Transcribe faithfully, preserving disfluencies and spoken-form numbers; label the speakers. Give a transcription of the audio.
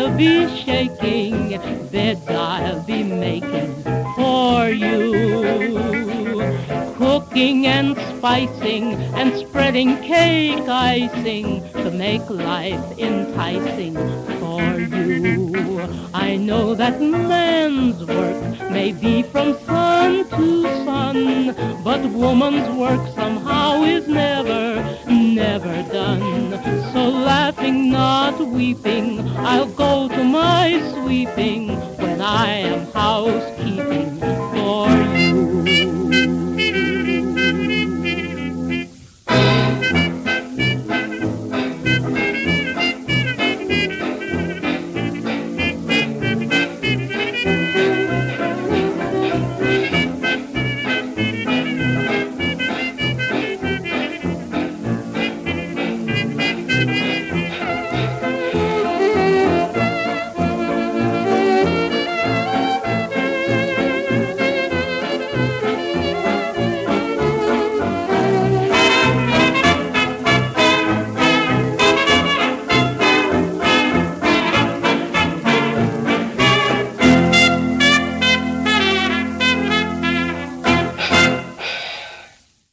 Speaker 1: I'll be shaking, beds I'll be making for you. Cooking and spicing and spreading cake icing to make life enticing for you. I know that man's work may be from sun to sun, but woman's work somehow is never, never done. So laughing, not weeping, I'll go to my sweeping